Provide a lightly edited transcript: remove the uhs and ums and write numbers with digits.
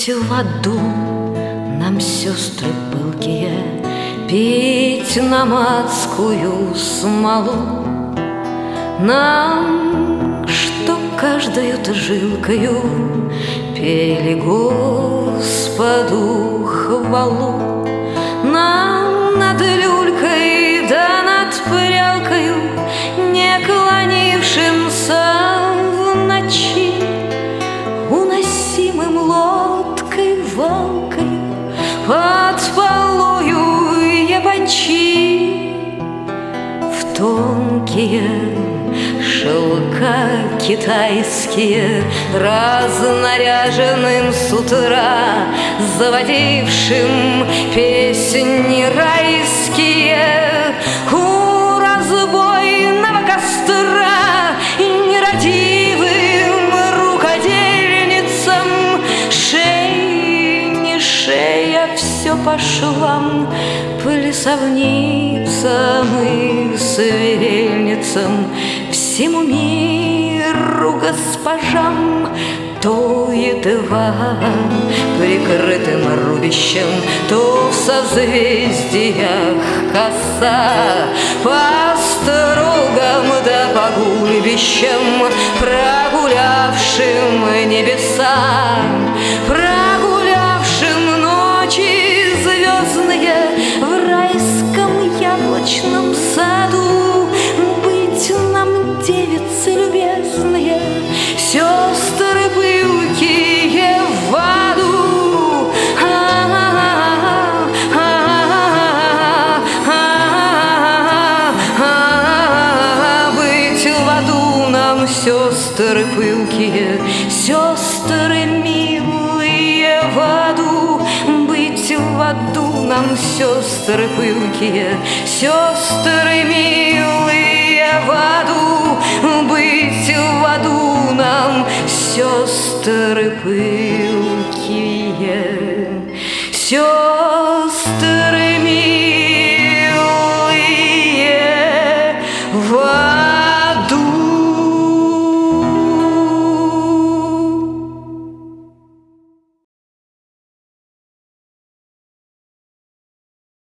Быть в аду нам, сестры пылкие, пить нам адскую смолу. Нам, что каждою-то жилкою пели Господу хвалу. Нам над люлькой да над прялкою, не клонившимся в ночи, уносимым лодкой-волкой под полою япончи, в тонкие шелка китайские, разнаряженным с утра, заводившим песни райские у разбойного костра, и нерадивым рукодельницам не шея все по швам, плясовницам и свирельницам, всему миру госпожам, то едва прикрытым рубищем, то в созвездиях коса, по строгам да по гульбищам, прогулявшим небеса, прогулявшим ночи звездные в райском яблочном саду. Быть нам, девицы любезные, сестры пылкие в аду. Быть в аду нам, сестры пылкие, сестры милые в аду. Быть в аду нам, сестры пылкие, сестры милые в аду. Быть в аду нам, сестры пылкие.